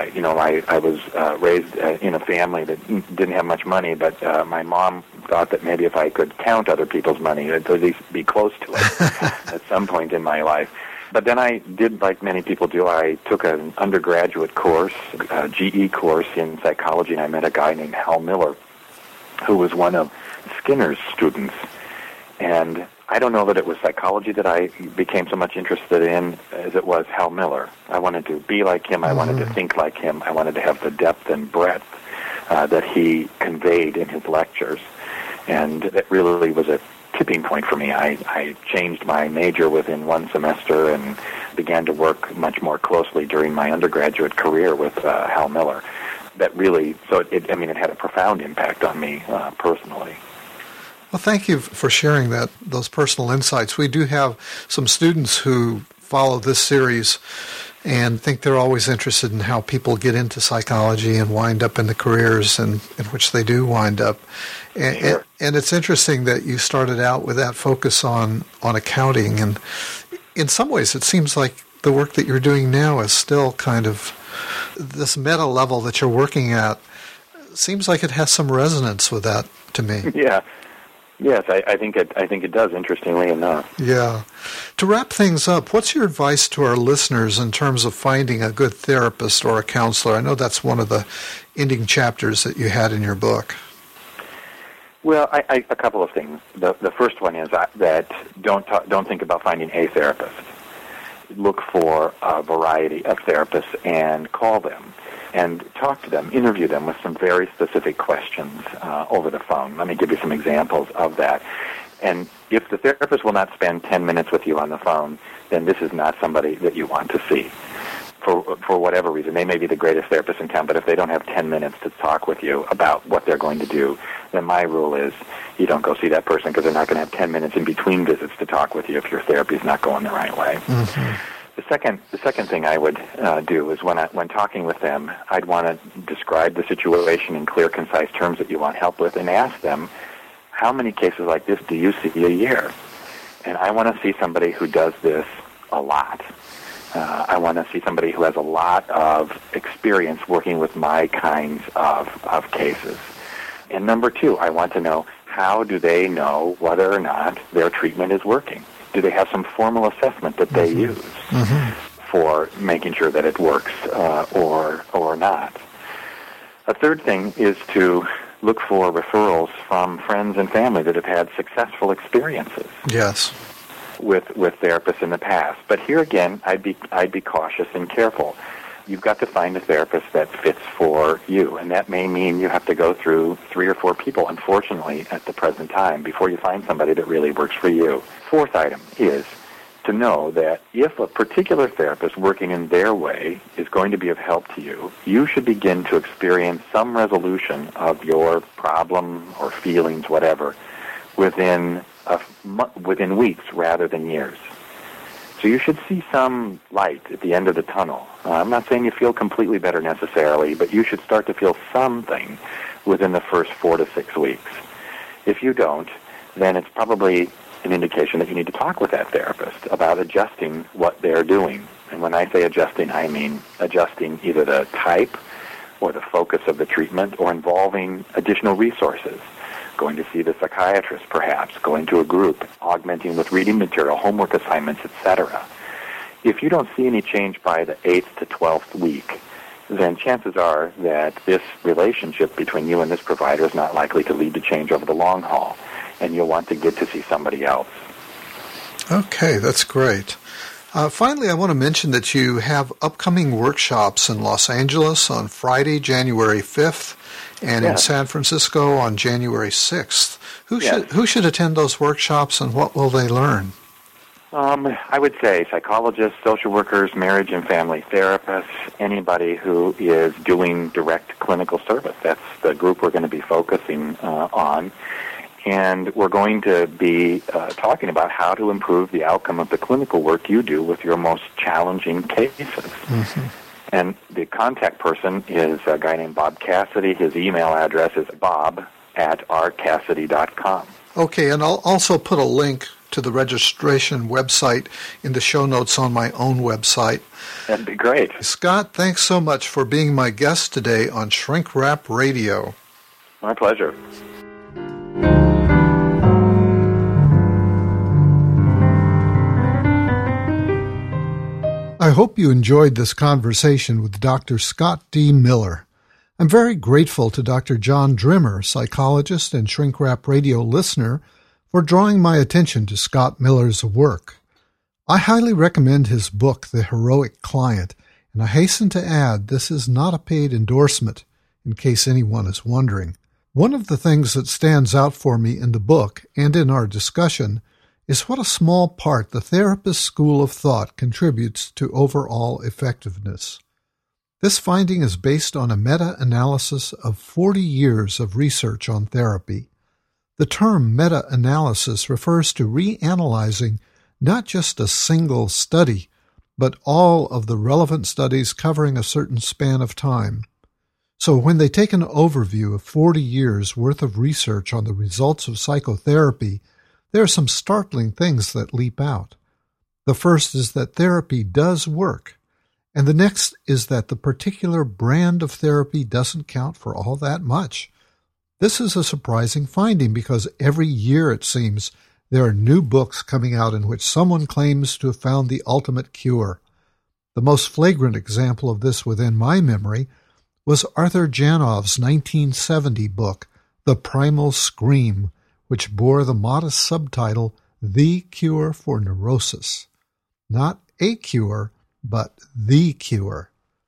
raised in a family that didn't have much money, but my mom thought that maybe if I could count other people's money, I'd at least be close to it at some point in my life. But then I did, like many people do, I took an undergraduate course, a GE course in psychology, and I met a guy named Hal Miller, who was one of Skinner's students. And I don't know that it was psychology that I became so much interested in as it was Hal Miller. I wanted to be like him. I wanted to think like him. I wanted to have the depth and breadth that he conveyed in his lectures. And that really was a tipping point for me. I changed my major within one semester and began to work much more closely during my undergraduate career with Hal Miller. That really, it had a profound impact on me personally. Well, thank you for sharing those personal insights. We do have some students who follow this series and think they're always interested in how people get into psychology and wind up in the careers in which they do wind up. Sure. And it's interesting that you started out with that focus on accounting. And in some ways, it seems like the work that you're doing now is still kind of this meta level that you're working at. Seems like it has some resonance with that to me. Yeah. Yes, I think it does, interestingly enough. Yeah. To wrap things up, what's your advice to our listeners in terms of finding a good therapist or a counselor? I know that's one of the ending chapters that you had in your book. Well, a couple of things. The first one is that don't think about finding a therapist. Look for a variety of therapists and call them and talk to them, interview them with some very specific questions over the phone. Let me give you some examples of that. And if the therapist will not spend 10 minutes with you on the phone, then this is not somebody that you want to see. For whatever reason. They may be the greatest therapist in town, but if they don't have 10 minutes to talk with you about what they're going to do, then my rule is you don't go see that person, because they're not going to have 10 minutes in between visits to talk with you if your therapy is not going the right way. Mm-hmm. The second thing I would do is when talking with them, I'd want to describe the situation in clear, concise terms that you want help with, and ask them, how many cases like this do you see a year? And I want to see somebody who does this a lot. I want to see somebody who has a lot of experience working with my kinds of cases. And number two, I want to know, how do they know whether or not their treatment is working? Do they have some formal assessment that they use for making sure that it works or not? A third thing is to look for referrals from friends and family that have had successful experiences. Yes. With therapists in the past. But here again, I'd be cautious and careful. You've got to find a therapist that fits for you, and that may mean you have to go through 3 or 4 people, unfortunately, at the present time, before you find somebody that really works for you. Fourth item is to know that if a particular therapist working in their way is going to be of help to you, you should begin to experience some resolution of your problem or feelings, whatever, within weeks rather than years. So you should see some light at the end of the tunnel. I'm not saying you feel completely better necessarily, but you should start to feel something within the first 4 to 6 weeks. If you don't, then it's probably an indication that you need to talk with that therapist about adjusting what they're doing. And when I say adjusting, I mean adjusting either the type or the focus of the treatment, or involving additional resources. Going to see the psychiatrist, perhaps, going to a group, augmenting with reading material, homework assignments, etc. If you don't see any change by the 8th to 12th week, then chances are that this relationship between you and this provider is not likely to lead to change over the long haul, and you'll want to get to see somebody else. Okay, that's great. Finally, I want to mention that you have upcoming workshops in Los Angeles on Friday, January 5th, and in San Francisco on January 6th. Who should attend those workshops, and what will they learn? I would say psychologists, social workers, marriage and family therapists, anybody who is doing direct clinical service. That's the group we're going to be focusing on. And we're going to be talking about how to improve the outcome of the clinical work you do with your most challenging cases. Mm-hmm. And the contact person is a guy named Bob Cassidy. His email address is bob@rcassidy.com. Okay, and I'll also put a link to the registration website in the show notes on my own website. That'd be great. Scott, thanks so much for being my guest today on Shrink Wrap Radio. My pleasure. I hope you enjoyed this conversation with Dr. Scott D. Miller. I'm very grateful to Dr. John Drimmer, psychologist and Shrink Wrap Radio listener, for drawing my attention to Scott Miller's work. I highly recommend his book, The Heroic Client, and I hasten to add this is not a paid endorsement, in case anyone is wondering. One of the things that stands out for me in the book and in our discussion is what a small part the therapist's school of thought contributes to overall effectiveness. This finding is based on a meta-analysis of 40 years of research on therapy. The term meta-analysis refers to reanalyzing not just a single study, but all of the relevant studies covering a certain span of time. So when they take an overview of 40 years' worth of research on the results of psychotherapy, there are some startling things that leap out. The first is that therapy does work, and the next is that the particular brand of therapy doesn't count for all that much. This is a surprising finding because every year, it seems, there are new books coming out in which someone claims to have found the ultimate cure. The most flagrant example of this within my memory was Arthur Janov's 1970 book, The Primal Scream, which bore the modest subtitle, The Cure for Neurosis. Not a cure, but the cure.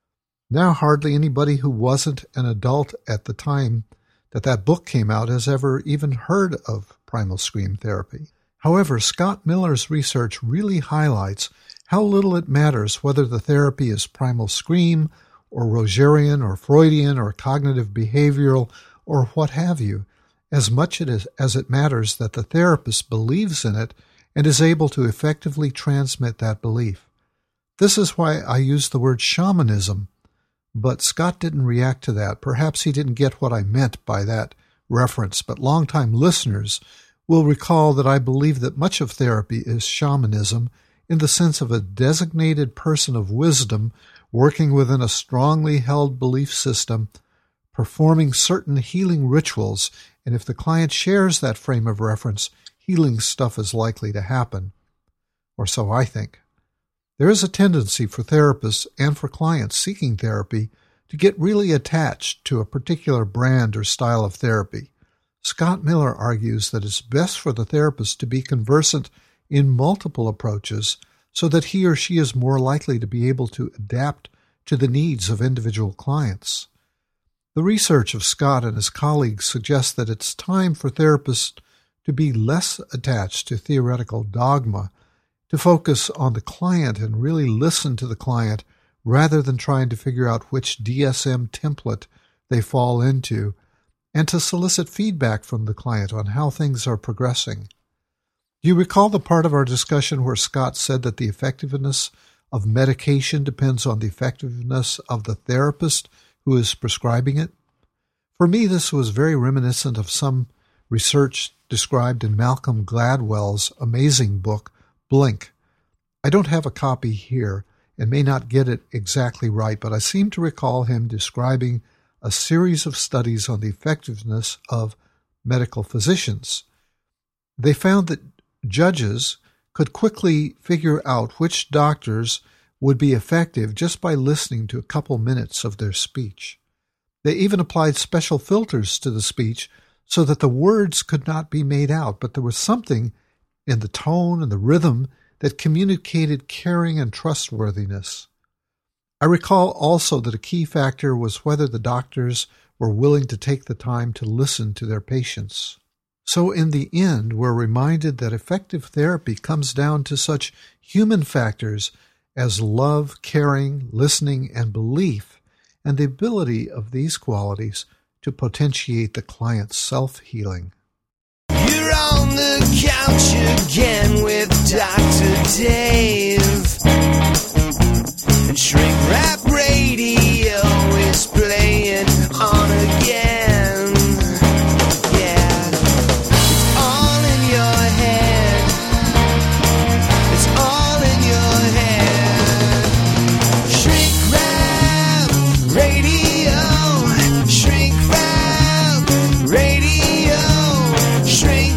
Now hardly anybody who wasn't an adult at the time that book came out has ever even heard of primal scream therapy. However, Scott Miller's research really highlights how little it matters whether the therapy is primal scream or Rogerian or Freudian or cognitive behavioral or what have you, as much as it matters that the therapist believes in it and is able to effectively transmit that belief. This is why I use the word shamanism, but Scott didn't react to that. Perhaps he didn't get what I meant by that reference, but longtime listeners will recall that I believe that much of therapy is shamanism in the sense of a designated person of wisdom working within a strongly held belief system, performing certain healing rituals, and if the client shares that frame of reference, healing stuff is likely to happen. Or so I think. There is a tendency for therapists and for clients seeking therapy to get really attached to a particular brand or style of therapy. Scott Miller argues that it's best for the therapist to be conversant in multiple approaches so that he or she is more likely to be able to adapt to the needs of individual clients. The research of Scott and his colleagues suggests that it's time for therapists to be less attached to theoretical dogma, to focus on the client and really listen to the client rather than trying to figure out which DSM template they fall into, and to solicit feedback from the client on how things are progressing. Do you recall the part of our discussion where Scott said that the effectiveness of medication depends on the effectiveness of the therapist who is prescribing it? For me, this was very reminiscent of some research described in Malcolm Gladwell's amazing book, Blink. I don't have a copy here and may not get it exactly right, but I seem to recall him describing a series of studies on the effectiveness of medical physicians. They found that judges could quickly figure out which doctors would be effective just by listening to a couple minutes of their speech. They even applied special filters to the speech so that the words could not be made out, but there was something in the tone and the rhythm that communicated caring and trustworthiness. I recall also that a key factor was whether the doctors were willing to take the time to listen to their patients. So in the end, we're reminded that effective therapy comes down to such human factors as love, caring, listening, and belief, and the ability of these qualities to potentiate the client's self-healing. You're on the couch again with Dr. Dave, and Shrink Rap Radio is playing on again. Yeah, it's all in your head. It's all in your head. Shrink Rap Radio. Shrink Rap Radio. Shrink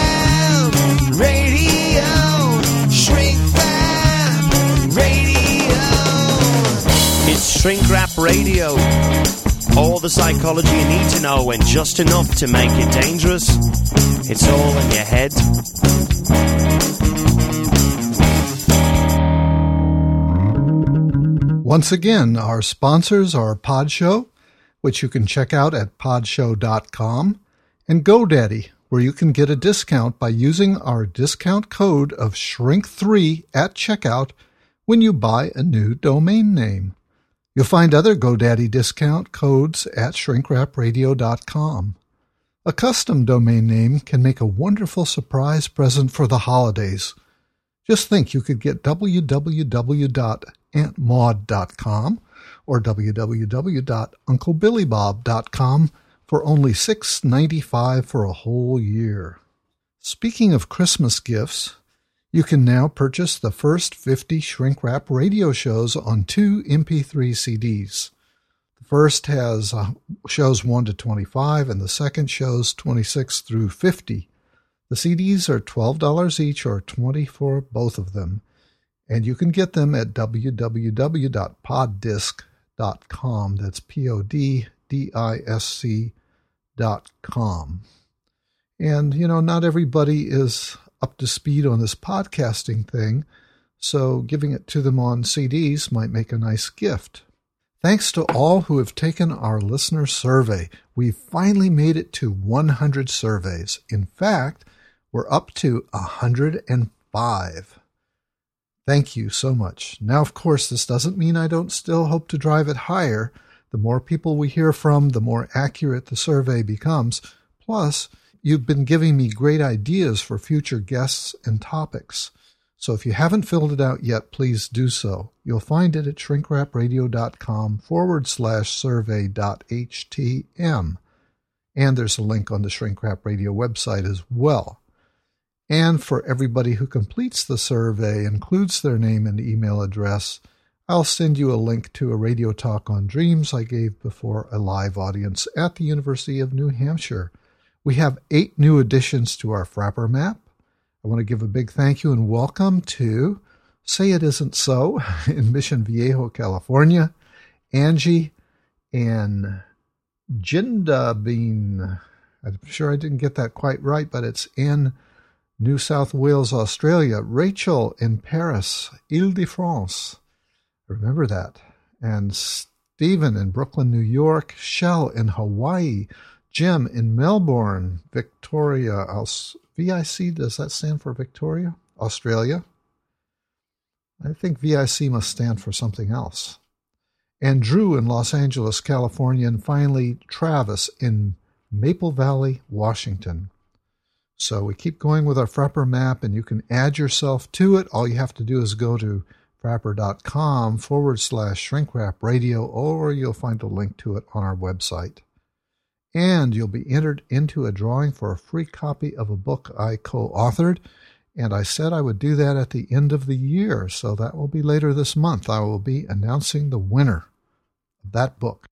Rap Radio. Shrink Rap Radio. It's Shrink Rap Radio. All the psychology you need to know and just enough to make it dangerous. It's all in your head. Once again, our sponsors are Podshow, which you can check out at podshow.com, and GoDaddy, where you can get a discount by using our discount code of SHRINK3 at checkout when you buy a new domain name. You'll find other GoDaddy discount codes at shrinkrapradio.com. A custom domain name can make a wonderful surprise present for the holidays. Just think you could get www.auntmaud.com or www.unclebillybob.com for only $6.95 for a whole year. Speaking of Christmas gifts, you can now purchase the first 50 Shrink Rap radio shows on 2 MP3 CDs. The first has shows 1 to 25, and the second shows 26 through 50. The CDs are $12 each or $20 for both of them, and you can get them at www.poddisc.com. That's PODDISC.com. And, not everybody is up to speed on this podcasting thing, so giving it to them on CDs might make a nice gift. Thanks to all who have taken our listener survey. We finally made it to 100 surveys. In fact, we're up to 105. Thank you so much. Now, of course, this doesn't mean I don't still hope to drive it higher. The more people we hear from, the more accurate the survey becomes. Plus, you've been giving me great ideas for future guests and topics. So if you haven't filled it out yet, please do so. You'll find it at shrinkrapradio.com/survey.htm. And there's a link on the Shrink Rap Radio website as well. And for everybody who completes the survey, includes their name and email address, I'll send you a link to a radio talk on dreams I gave before a live audience at the University of New Hampshire. We have 8 new additions to our Frapper map. I want to give a big thank you and welcome to Say It Isn't So in Mission Viejo, California, Angie and Jindabeen. I'm sure I didn't get that quite right, but it's in New South Wales, Australia. Rachel in Paris, Ile-de-France. Remember that. And Stephen in Brooklyn, New York. Shell in Hawaii. Jim in Melbourne, Victoria, VIC, does that stand for Victoria? Australia? I think VIC must stand for something else. And Drew in Los Angeles, California. And finally, Travis in Maple Valley, Washington. So we keep going with our Frapper map, and you can add yourself to it. All you have to do is go to frapper.com/shrinkrapradio, or you'll find a link to it on our website. And you'll be entered into a drawing for a free copy of a book I co-authored. And I said I would do that at the end of the year, so that will be later this month. I will be announcing the winner of that book.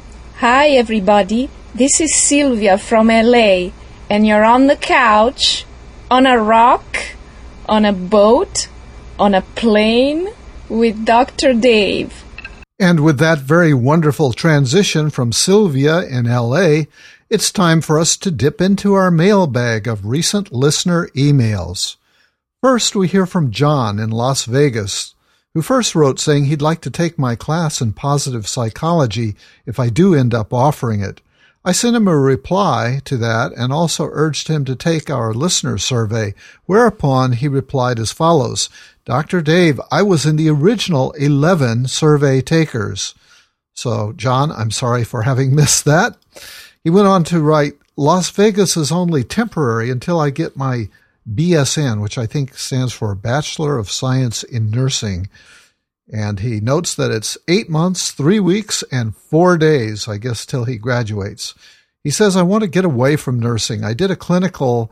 Hi, everybody. This is Sylvia from LA, and you're on the couch, on a rock, on a boat, on a plane with Dr. Dave. And with that very wonderful transition from Sylvia in L.A., it's time for us to dip into our mailbag of recent listener emails. First, we hear from John in Las Vegas, who first wrote saying he'd like to take my class in positive psychology if I do end up offering it. I sent him a reply to that and also urged him to take our listener survey, whereupon he replied as follows: Dr. Dave, I was in the original 11 survey takers. So, John, I'm sorry for having missed that. He went on to write, Las Vegas is only temporary until I get my BSN, which I think stands for Bachelor of Science in Nursing. And he notes that it's 8 months, 3 weeks, and 4 days, I guess, till he graduates. He says, I want to get away from nursing. I did a clinical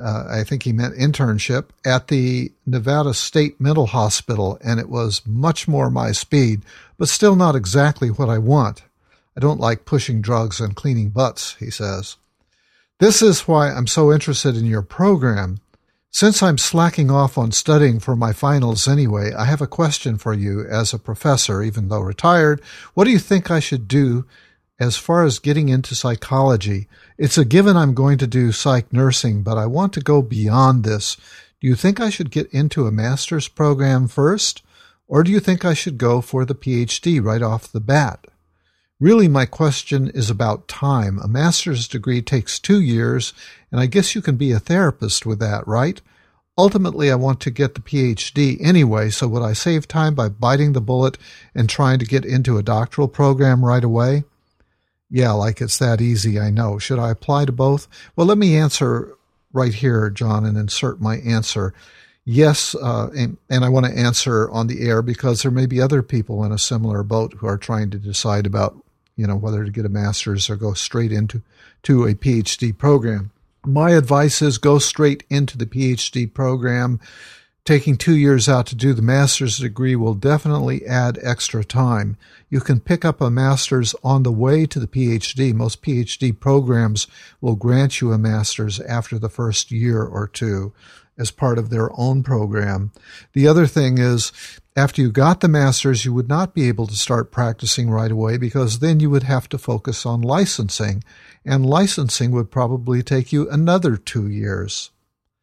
I think he meant internship, at the Nevada State Mental Hospital, and it was much more my speed, but still not exactly what I want. I don't like pushing drugs and cleaning butts, he says. This is why I'm so interested in your program. Since I'm slacking off on studying for my finals anyway, I have a question for you as a professor, even though retired. What do you think I should do as far as getting into psychology? It's a given I'm going to do psych nursing, but I want to go beyond this. Do you think I should get into a master's program first, or do you think I should go for the PhD right off the bat? Really, my question is about time. A master's degree takes 2 years, and I guess you can be a therapist with that, right? Ultimately, I want to get the PhD anyway, so would I save time by biting the bullet and trying to get into a doctoral program right away? Yeah, like it's that easy, I know. Should I apply to both? Well, let me answer right here, John, and insert my answer. Yes, and I want to answer on the air because there may be other people in a similar boat who are trying to decide about, whether to get a master's or go straight into a PhD program. My advice is go straight into the PhD program. Taking 2 years out to do the master's degree will definitely add extra time. You can pick up a master's on the way to the PhD. Most PhD programs will grant you a master's after the first year or two as part of their own program. The other thing is, after you got the master's, you would not be able to start practicing right away because then you would have to focus on licensing, and licensing would probably take you another 2 years.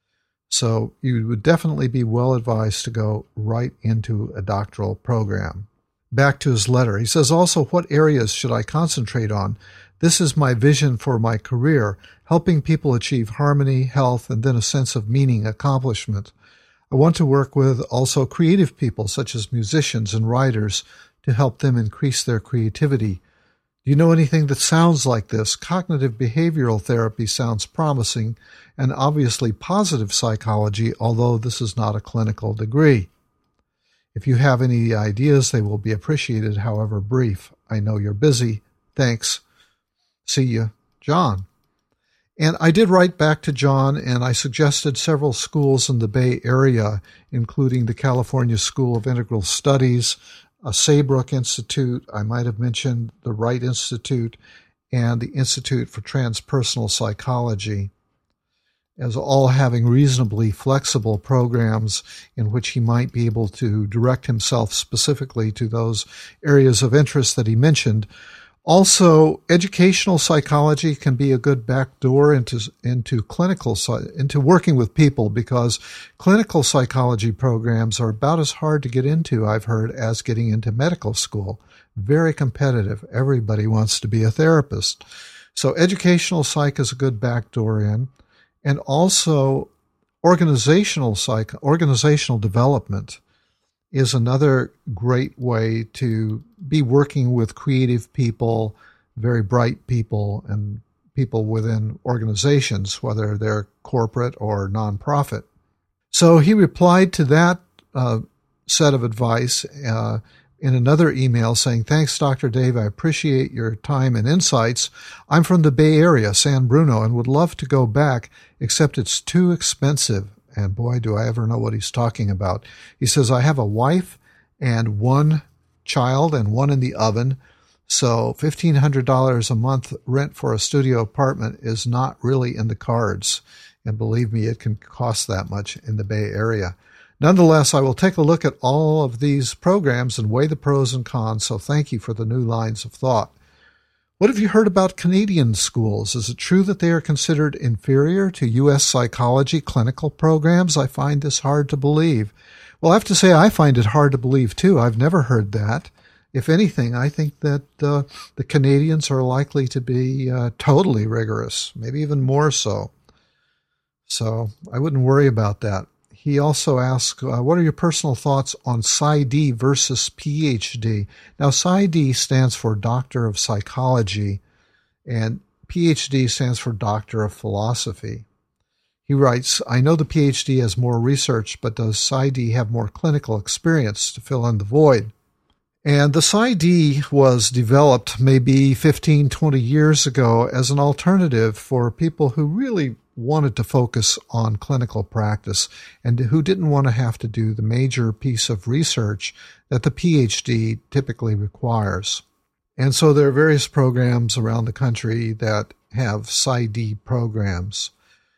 So you would definitely be well advised to go right into a doctoral program. Back to his letter. He says, also, what areas should I concentrate on? This is my vision for my career, helping people achieve harmony, health, and then a sense of meaning, accomplishment. I want to work with also creative people, such as musicians and writers, to help them increase their creativity. Do you know anything that sounds like this? Cognitive behavioral therapy sounds promising, and obviously positive psychology, although this is not a clinical degree. If you have any ideas, they will be appreciated, however brief. I know you're busy. Thanks. See you, John. And I did write back to John, and I suggested several schools in the Bay Area, including the California School of Integral Studies, Saybrook Institute, I might have mentioned the Wright Institute, and the Institute for Transpersonal Psychology, as all having reasonably flexible programs in which he might be able to direct himself specifically to those areas of interest that he mentioned. Also, educational psychology can be a good backdoor into working with people, because clinical psychology programs are about as hard to get into, I've heard, as getting into medical school. Very competitive. Everybody wants to be a therapist. So educational psych is a good backdoor in. And also organizational development is another great way to be working with creative people, very bright people, and people within organizations, whether they're corporate or nonprofit. So he replied to that set of advice in another email saying, thanks, Dr. Dave. I appreciate your time and insights. I'm from the Bay Area, San Bruno, and would love to go back, except it's too expensive. And boy, do I ever know what he's talking about. He says, I have a wife and one child and one in the oven. So $1,500 a month rent for a studio apartment is not really in the cards. And believe me, it can cost that much in the Bay Area. Nonetheless, I will take a look at all of these programs and weigh the pros and cons, so thank you for the new lines of thought. What have you heard about Canadian schools? Is it true that they are considered inferior to U.S. psychology clinical programs? I find this hard to believe. Well, I have to say I find it hard to believe, too. I've never heard that. If anything, I think that the Canadians are likely to be totally rigorous, maybe even more so. So I wouldn't worry about that. He also asked, what are your personal thoughts on PsyD versus PhD? Now, PsyD stands for Doctor of Psychology, and PhD stands for Doctor of Philosophy. He writes, I know the PhD has more research, but does PsyD have more clinical experience to fill in the void? And the PsyD was developed maybe 15, 20 years ago as an alternative for people who really wanted to focus on clinical practice and who didn't want to have to do the major piece of research that the PhD typically requires. And so there are various programs around the country that have PsyD programs.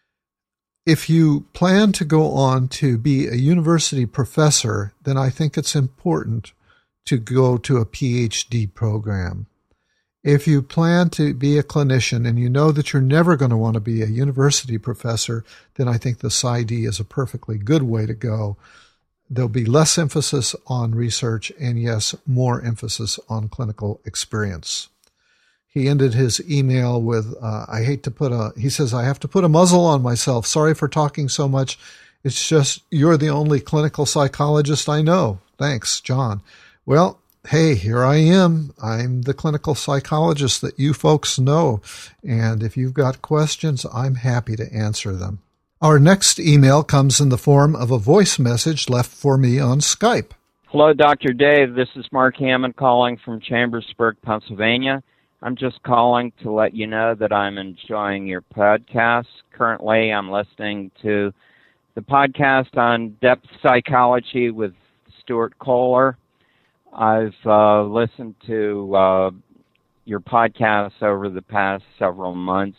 If you plan to go on to be a university professor, then I think it's important to go to a PhD program. If you plan to be a clinician and you know that you're never going to want to be a university professor, then I think the PsyD is a perfectly good way to go. There'll be less emphasis on research and, yes, more emphasis on clinical experience. He ended his email with, he says, I have to put a muzzle on myself. Sorry for talking so much. It's just you're the only clinical psychologist I know. Thanks, John. Well, hey, here I am. I'm the clinical psychologist that you folks know. And if you've got questions, I'm happy to answer them. Our next email comes in the form of a voice message left for me on Skype. Hello, Dr. Dave. This is Mark Hammond calling from Chambersburg, Pennsylvania. I'm just calling to let you know that I'm enjoying your podcast. Currently, I'm listening to the podcast on depth psychology with Stuart Kohler. I've listened to your podcasts over the past several months.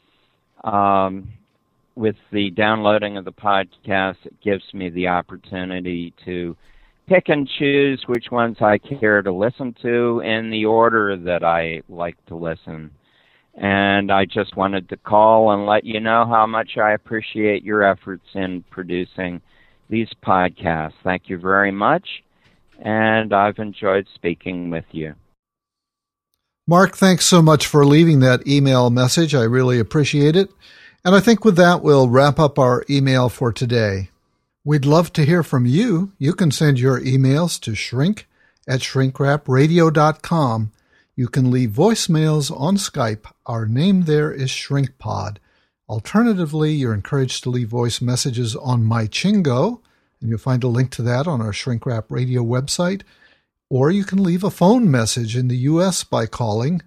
With the downloading of the podcast, it gives me the opportunity to pick and choose which ones I care to listen to in the order that I like to listen. And I just wanted to call and let you know how much I appreciate your efforts in producing these podcasts. Thank you very much. and I've enjoyed speaking with you. Mark, thanks so much for leaving that email message. I really appreciate it. And I think with that, we'll wrap up our email for today. We'd love to hear from you. You can send your emails to shrink@shrinkwrapradio.com. You can leave voicemails on Skype. Our name there is ShrinkPod. Alternatively, you're encouraged to leave voice messages on MyChingo, and you'll find a link to that on our Shrink Rap Radio website. Or you can leave a phone message in the U.S. by calling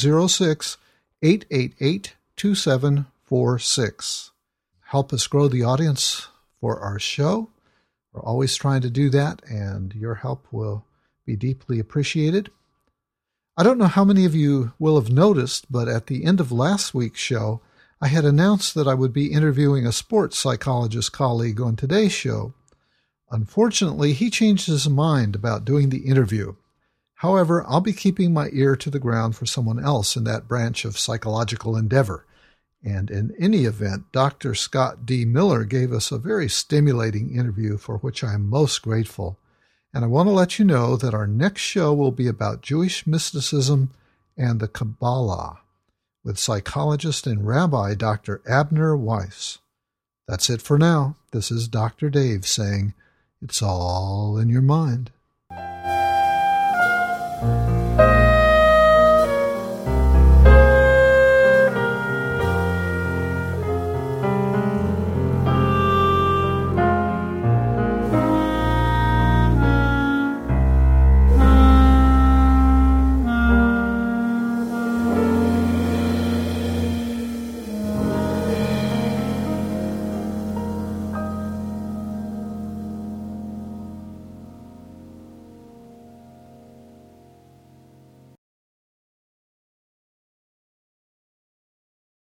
206-888-2746. Help us grow the audience for our show. We're always trying to do that, and your help will be deeply appreciated. I don't know how many of you will have noticed, but at the end of last week's show, I had announced that I would be interviewing a sports psychologist colleague on today's show. Unfortunately, he changed his mind about doing the interview. However, I'll be keeping my ear to the ground for someone else in that branch of psychological endeavor. And in any event, Dr. Scott D. Miller gave us a very stimulating interview for which I am most grateful. And I want to let you know that our next show will be about Jewish mysticism and the Kabbalah with psychologist and rabbi Dr. Abner Weiss. That's it for now. This is Dr. Dave saying, it's all in your mind.